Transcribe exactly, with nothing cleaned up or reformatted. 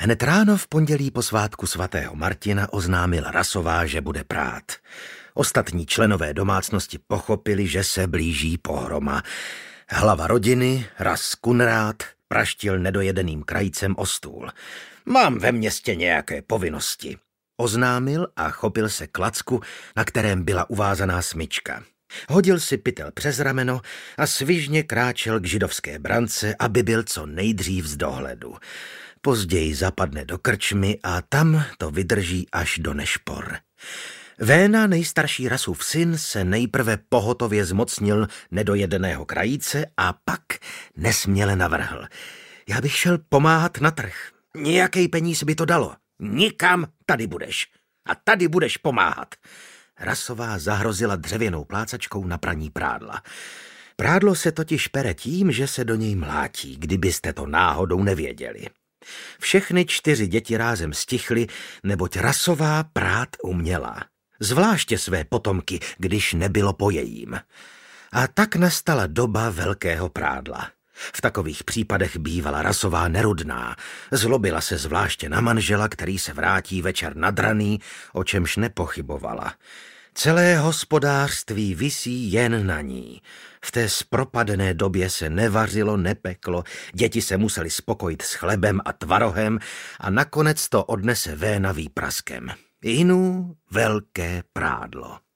Hned ráno v pondělí po svátku svatého Martina oznámila Rasová, že bude prát. Ostatní členové domácnosti pochopili, že se blíží pohroma. Hlava rodiny, Ras Kunrád, praštil nedojedeným krajícem o stůl. Mám ve městě nějaké povinnosti, oznámil a chopil se klacku, na kterém byla uvázaná smyčka. Hodil si pytel přes rameno a svižně kráčel k židovské brance, aby byl co nejdřív z dohledu. Později zapadne do krčmy a tam to vydrží až do nešpor. Véna, nejstarší Rasův syn, se nejprve pohotově zmocnil nedojedeného krajíce a pak nesměle navrhl. Já bych šel pomáhat na trh. Nějaký peníz by to dalo. Nikam, tady budeš. A tady budeš pomáhat. Rasová zahrozila dřevěnou plácačkou na praní prádla. Prádlo se totiž pere tím, že se do něj mlátí, kdybyste to náhodou nevěděli. Všechny čtyři děti rázem stichly, neboť Rasová prát uměla. Zvláště své potomky, když nebylo po jejím. A tak nastala doba velkého prádla. V takových případech bývala Rasová nerudná. Zlobila se zvláště na manžela, který se vrátí večer nadraný, o čemž nepochybovala. Celé hospodářství visí jen na ní. V té zpropadené době se nevařilo, nepeklo, děti se museli spokojit s chlebem a tvarohem a nakonec to odnese Véna výpraskem. Inu velké prádlo.